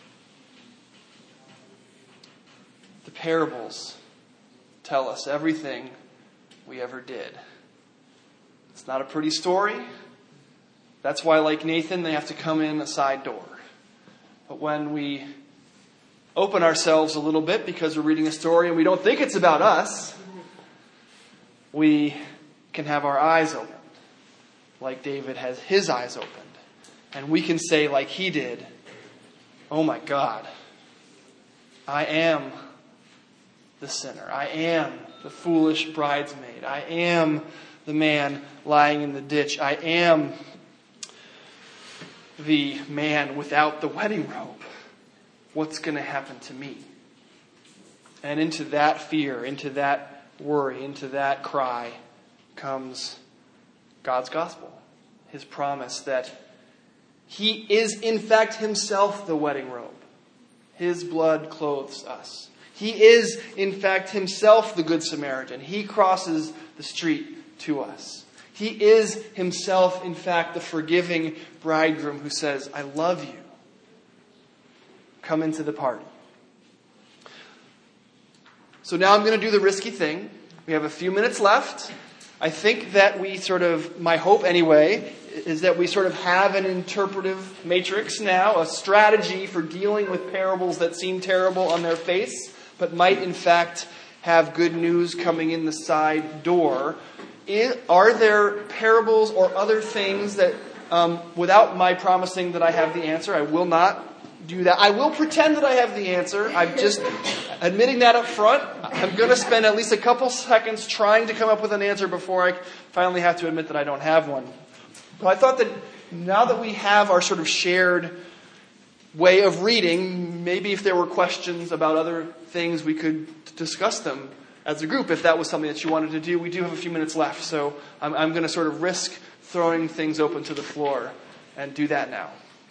The parables tell us everything we ever did. It's not a pretty story. That's why, like Nathan, they have to come in a side door. But when we open ourselves a little bit because we're reading a story and we don't think it's about us, we can have our eyes opened, like David has his eyes opened. And we can say, like he did, oh my God, I am the sinner. I am the foolish bridesmaid. I am the man lying in the ditch. I am the man without the wedding robe. What's going to happen to me? And into that fear, into that worry, into that cry comes God's gospel. His promise that he is in fact himself the wedding robe. His blood clothes us. He is in fact himself the Good Samaritan. He crosses the street to us. He is himself in fact the forgiving bridegroom who says, I love you. Come into the party. So now I'm going to do the risky thing. We have a few minutes left. I think that we my hope anyway, is that we sort of have an interpretive matrix now, a strategy for dealing with parables that seem terrible on their face, but might in fact have good news coming in the side door. Are there parables or other things that, without my promising that I have the answer, I will not do that. I will pretend that I have the answer. I'm just admitting that up front. I'm going to spend at least a couple seconds trying to come up with an answer before I finally have to admit that I don't have one. But I thought that now that we have our sort of shared way of reading, maybe if there were questions about other things, we could discuss them as a group if that was something that you wanted to do. We do have a few minutes left, so I'm going to sort of risk throwing things open to the floor and do that now.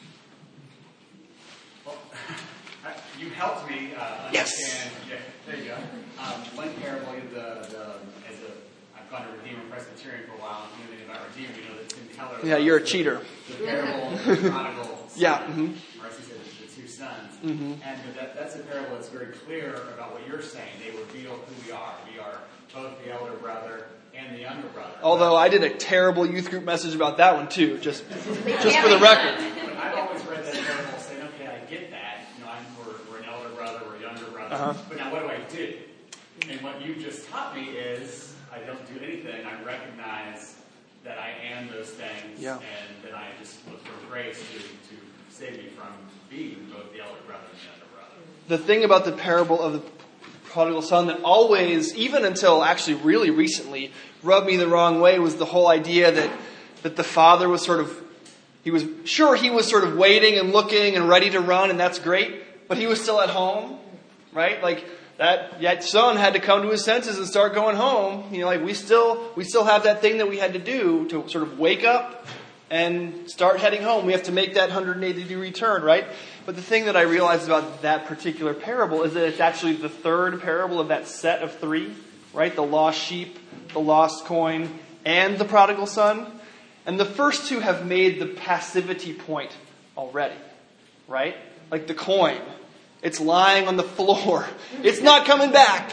Well, you helped me understand. Yes. Yeah, there you go. One parable, I've gone to Redeemer Presbyterian for a while. And you know about Redeemer, you know that Tim Keller. Yeah, you're a cheater. The parable of the prodigal son. Yeah. Mm-hmm. Or as he said, the two sons. Mm-hmm. And that's a parable that's very clear about what you're saying. They reveal who we are. We are both the elder brother and the younger brother. Although I did a terrible youth group message about that one too, just for the record. But I've always read that parable saying, okay, I get that. You know, we're an elder brother, we're a younger brother. Uh-huh. But now what do I do? And what you just taught me is I don't do anything. I recognize that I am those things, Yeah. and then I just look for grace to save me from being both the elder brother and the younger brother. The thing about the parable of the prodigal son that always, even until actually really recently, rubbed me the wrong way was the whole idea that the father was he was sort of waiting and looking and ready to run, and that's great, but he was still at home, right? Like that son had to come to his senses and start going home. You know, like we still have that thing that we had to do to sort of wake up and start heading home. We have to make that 180-degree turn, right? But the thing that I realized about that particular parable is that it's actually the third parable of that set of three, right? The lost sheep, the lost coin, and the prodigal son. And the first two have made the passivity point already, right? Like the coin. It's lying on the floor. It's not coming back.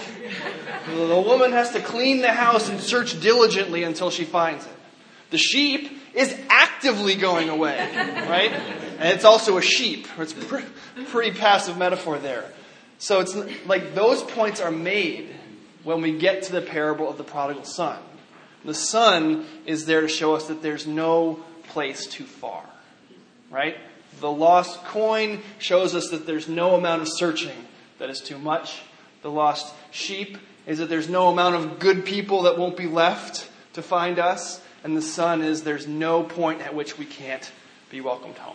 The woman has to clean the house and search diligently until she finds it. The sheep is actively going away, right? And it's also a sheep. It's a pretty passive metaphor there. So it's like those points are made when we get to the parable of the prodigal son. The son is there to show us that there's no place too far, right? The lost coin shows us that there's no amount of searching that is too much. The lost sheep is that there's no amount of good people that won't be left to find us. And the son is there's no point at which we can't be welcomed home.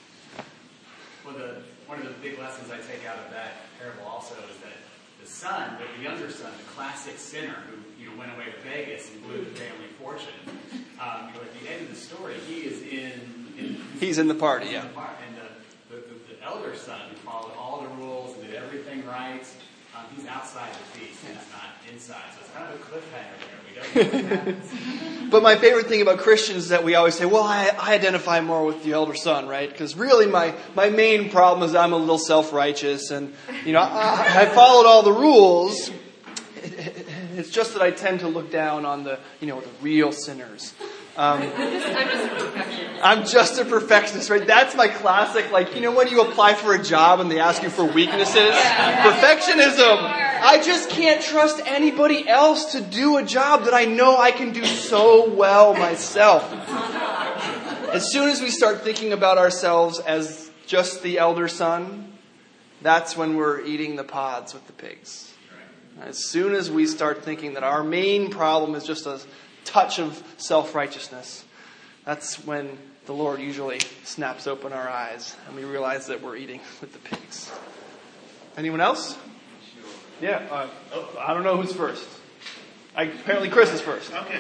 Well, one of the big lessons I take out of that parable also is that the son, the younger son, the classic sinner who went away to Vegas and blew the family fortune, at the end of the story, he is He's in the party, yeah. And the elder son who followed all the rules and did everything right, he's outside the feast, and he's not inside. So it's kind of a cliffhanger there. We don't know what happens. But my favorite thing about Christians is that we always say, well, I identify more with the elder son, right? Because really my main problem is I'm a little self-righteous and, I followed all the rules. It's just that I tend to look down on the real sinners. I'm just a perfectionist. I'm just a perfectionist, right? That's my classic, when you apply for a job and they ask you for weaknesses. Perfectionism. I just can't trust anybody else to do a job that I know I can do so well myself. As soon as we start thinking about ourselves as just the elder son, that's when we're eating the pods with the pigs. As soon as we start thinking that our main problem is just a touch of self-righteousness, that's when the Lord usually snaps open our eyes and we realize that we're eating with the pigs. Anyone else? Yeah. I don't know who's first. Apparently Chris is first. Okay.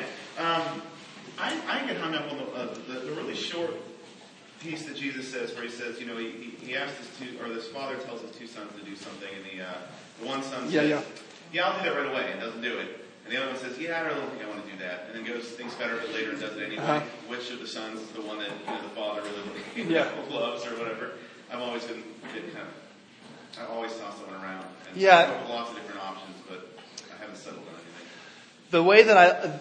I get hung up on the really short piece that Jesus says, where he says, he asked this father tells his two sons to do something, and the one son says, yeah, I'll do that right away, and doesn't do it. And the other one says, yeah, I really don't think I want to do that. And then thinks better of it later and does it anyway. Uh-huh. Which of the sons is the one that the father really loves or whatever? I've always been I always toss that one around. And I've come up with lots of different options, but I haven't settled on anything. The way that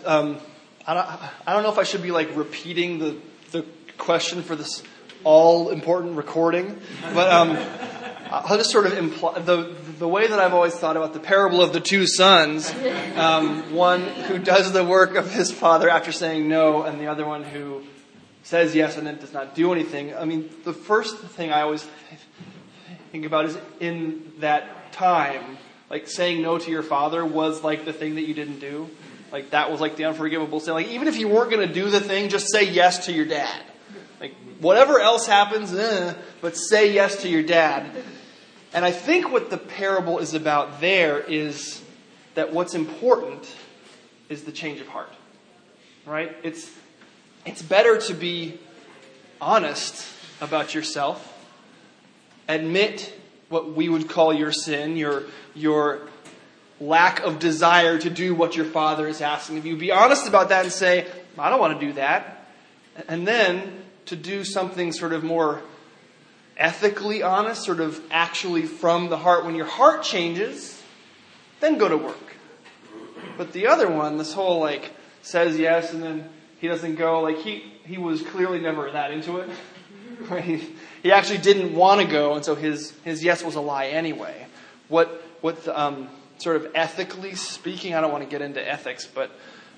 I don't know if I should be repeating the question for this all important recording, but I'll just sort of imply the way that I've always thought about the parable of the two sons, one who does the work of his father after saying no, and the other one who says yes and then does not do anything. I mean, the first thing I always think about is in that time, saying no to your father was the thing that you didn't do. That was the unforgivable sin. Even if you weren't going to do the thing, just say yes to your dad. Like, whatever else happens, but say yes to your dad. And I think what the parable is about there is that what's important is the change of heart. Right? It's better to be honest about yourself, admit what we would call your sin, your lack of desire to do what your Father is asking of you. Be honest about that and say, I don't want to do that. And then to do something sort of more ethically honest, sort of actually from the heart. When your heart changes, then go to work. But the other one, this whole like says yes and then he doesn't go, like he was clearly never that into it. He actually didn't want to go, and so his yes was a lie anyway. What sort of ethically speaking, I don't want to get into ethics, but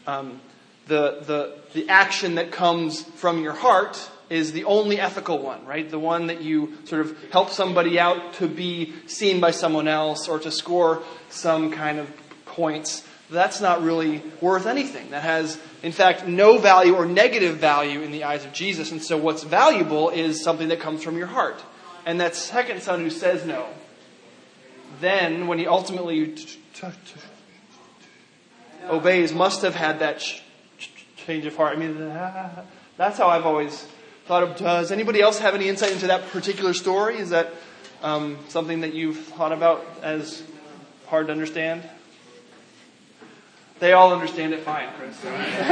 the action that comes from your heart is the only ethical one, right? The one that you sort of help somebody out to be seen by someone else or to score some kind of points. That's not really worth anything. That has, in fact, no value or negative value in the eyes of Jesus. And so what's valuable is something that comes from your heart. And that second son who says no, then when he ultimately obeys, must have had that change of heart. I mean, that's how I've always thought of. Does anybody else have any insight into that particular story? Is that something that you've thought about as hard to understand? They all understand it fine, Chris. I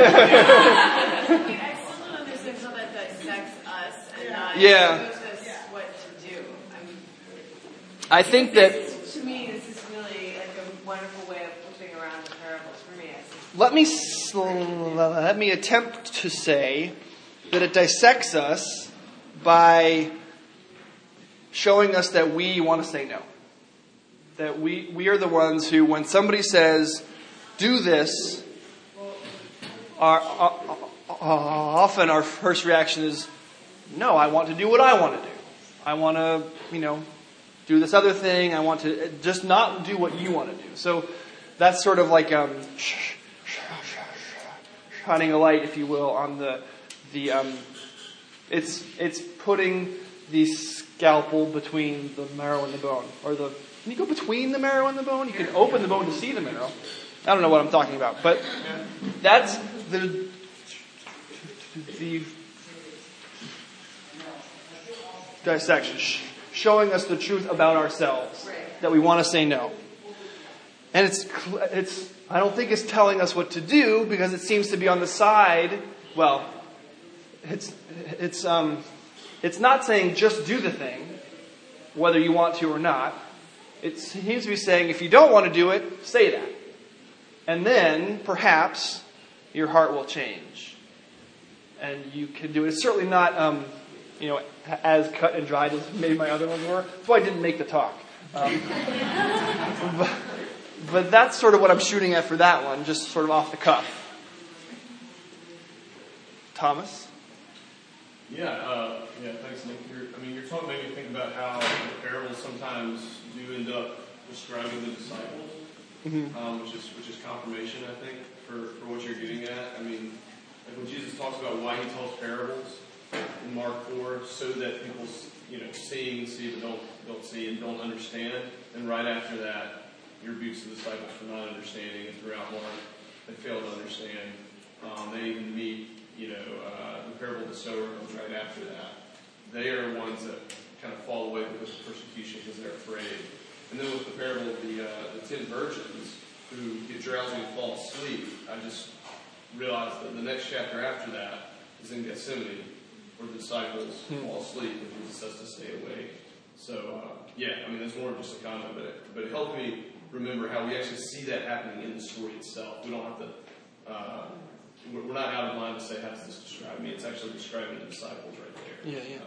still don't understand how that dissects us and not shows us what to do. I think that... To me, this is really like a wonderful way of flipping around the parables for me. Let me attempt to say that it dissects us by showing us that we want to say no. That we are the ones who, when somebody says, do this, often our first reaction is, no, I want to do what I want to do. I want to, do this other thing. I want to just not do what you want to do. So that's sort of like shining a light, if you will, on the it's putting the scalpel between the marrow and the bone, can you go between the marrow and the bone? You can open the bone to see the marrow. I don't know what I'm talking about, but that's the dissection, showing us the truth about ourselves, that we want to say no. And it's I don't think it's telling us what to do, because it seems to be on the side. Well, it's not saying just do the thing, whether you want to or not. It seems to be saying if you don't want to do it, say that. And then, perhaps, your heart will change. And you can do it. It's certainly not, as cut and dried as maybe my other ones were. That's why I didn't make the talk. But that's sort of what I'm shooting at for that one, just sort of off the cuff. Thomas? Yeah, thanks, Nick. You're talking, made me think about how the parables sometimes do end up describing the disciples. Mm-hmm. Which is confirmation, I think, for what you're getting at. I mean, like when Jesus talks about why he tells parables in Mark 4, so that people, see but don't see and don't understand. And right after that, he rebukes the disciples for not understanding. And throughout Mark, they fail to understand. They even meet, the parable of the sower comes right after that. They are ones that kind of fall away because of persecution because they're afraid. And then with the parable of the 10 virgins who get drowsy and fall asleep, I just realized that the next chapter after that is in Gethsemane, where the disciples fall asleep and Jesus has to stay awake. So, that's more just a comment, but it helped me remember how we actually see that happening in the story itself. We don't have to, we're not out of line to say, how does this describe me? It's actually describing the disciples right there. Yeah.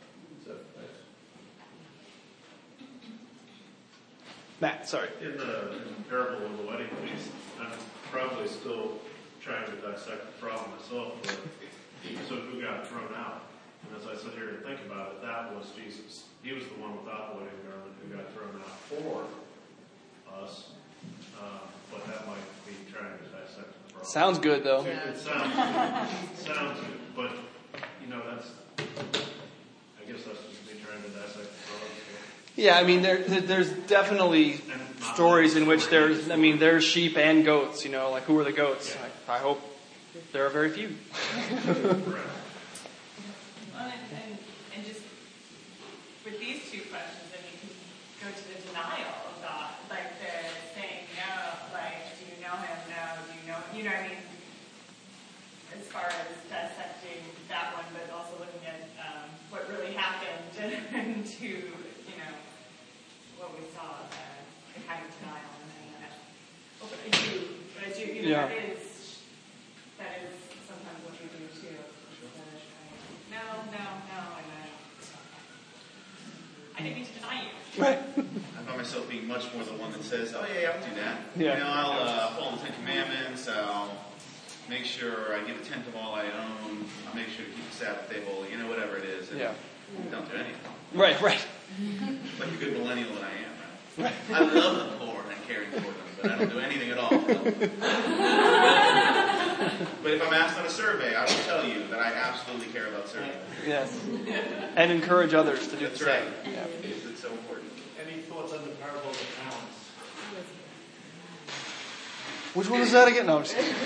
Matt, sorry. In the parable of the wedding feast, I'm probably still trying to dissect the problem myself. But so who got thrown out? And as I sit here and think about it, that was Jesus. He was the one without the wedding garment who got thrown out for us. But that might be trying to dissect the problem. Sounds good, though. It sounds good, but that's I guess that's just me trying to dissect the problem. Yeah, I mean, there's definitely stories in which there's sheep and goats, like who are the goats? I hope there are very few. And just with these two questions, I mean, go to the denial of God, like the saying no, like, do you know him? No, do you know what I mean? As far as dissecting that one, but also looking at what really happened and to, what we saw, the kind of denial and then but I do, that is sometimes what we do too. No, and then I didn't mean to deny you. Right. I find myself being much more the one that says, oh yeah, I'll do that. Yeah. I'll follow the Ten Commandments, I'll make sure I give a tenth of all I own, I'll make sure to keep the Sabbath day holy, whatever it is. And don't do anything. Right. Like a good millennial that I am, right? I love the poor and caring for them, but I don't do anything at all. But if I'm asked on a survey, I will tell you that I absolutely care about serving. Yes. And encourage others to do the same. Right. Yeah. It's so important. Any thoughts on the parable of the talents? Which one is that again? No, I'm just kidding.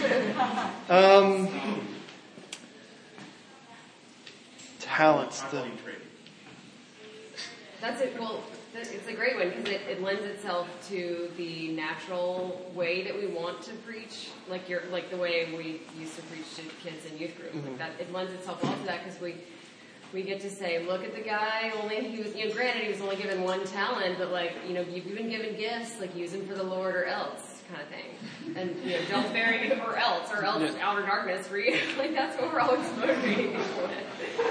Talents. That's it. Well, it's a great one because it lends itself to the natural way that we want to preach, like the way we used to preach to kids in youth group. Mm-hmm. Like that, it lends itself all to that because we get to say, look at the guy. He was granted he was only given one talent, but you've been given gifts, use them for the Lord or else kind of thing. And don't bury it or else outer darkness for you. That's what we're always motivating people with.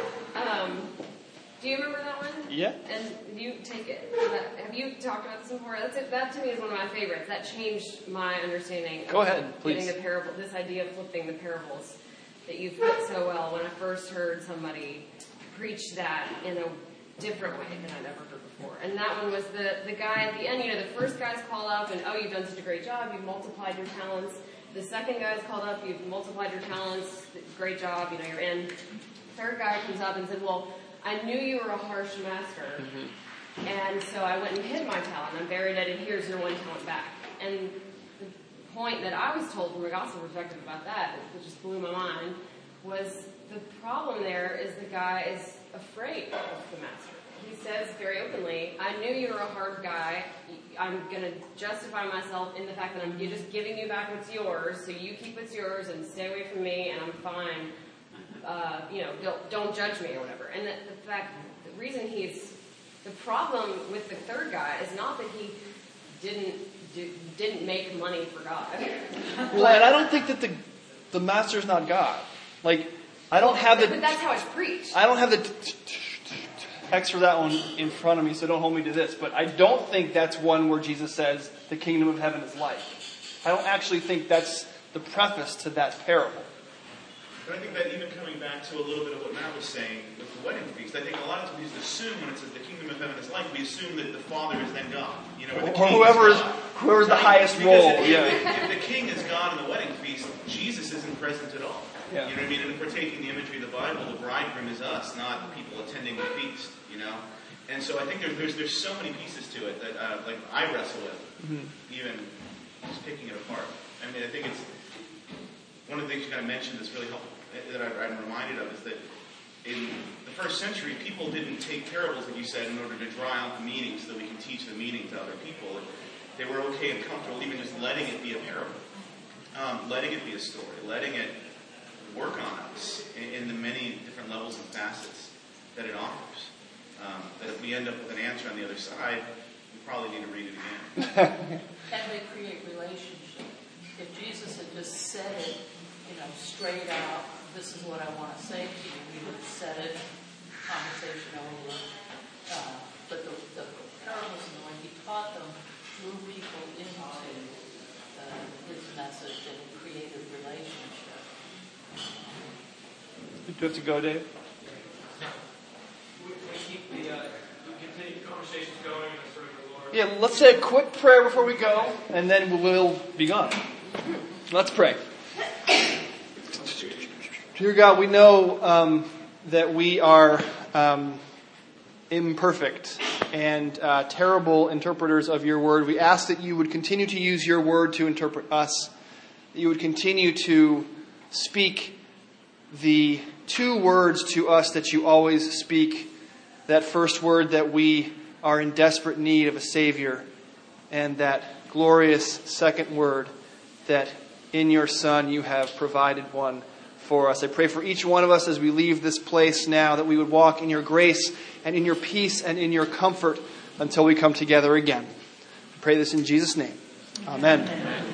Do you remember that one? Yeah. And you take it. Have you talked about this before? That to me is one of my favorites. That changed my understanding. Go ahead, please. Getting the parable, this idea of flipping the parables that you've put so well. When I first heard somebody preach that in a different way than I'd ever heard before, and that one was the guy at the end. The first guy's called up and you've done such a great job. You've multiplied your talents. The second guy's called up. You've multiplied your talents. Great job. You're in. Third guy comes up and said, well, I knew you were a harsh master, and so I went and hid my talent. I buried it, and here's your one talent back. And the point that I was told from a gospel perspective about that just blew my mind, was the problem there is the guy is afraid of the master. He says very openly, I knew you were a hard guy. I'm going to justify myself in the fact that I'm just giving you back what's yours, so you keep what's yours and stay away from me, and I'm fine. Don't judge me or whatever. And the reason the problem with the third guy is not that he didn't make money for God. Well, and I don't think that the master's not God. I don't have the. But that's how it's preached. I don't have the text for that one in front of me, so don't hold me to this. But I don't think that's one where Jesus says the kingdom of heaven is like. I don't actually think that's the preface to that parable. But I think that even coming back to a little bit of what Matt was saying with the wedding feast, I think a lot of times we assume when it says the kingdom of heaven is like, we assume that the Father is then God. Or whoever's the highest role. If the king is God in the wedding feast, Jesus isn't present at all. Yeah. You know what I mean? And if we're taking the imagery of the Bible, the bridegroom is us, not the people attending the feast. And so I think there's so many pieces to it that I wrestle with, even just picking it apart. I mean, I think it's one of the things you kind of mentioned that's really helpful, that I'm reminded of, is that in the first century, people didn't take parables, like you said, in order to draw out the meaning so that we can teach the meaning to other people. They were okay and comfortable even just letting it be a parable, letting it be a story, letting it work on us in the many different levels and facets that it offers. That if we end up with an answer on the other side, we probably need to read it again. And they create relationship. If Jesus had just said it, straight out, this is what I want to say to you, he would have said it, conversation over. But the parables and the way he taught them drew people into his message and created relationship. Do you have to go, Dave? We continue conversations going and sort of the Lord. Yeah, let's say a quick prayer before we go, and then we'll be gone. Let's pray. Dear God, we know that we are imperfect and terrible interpreters of your word. We ask that you would continue to use your word to interpret us, that you would continue to speak the two words to us that you always speak, that first word that we are in desperate need of a Savior, and that glorious second word that in your Son you have provided one for us. I pray for each one of us as we leave this place now, that we would walk in your grace and in your peace and in your comfort until we come together again. I pray this in Jesus' name. Amen.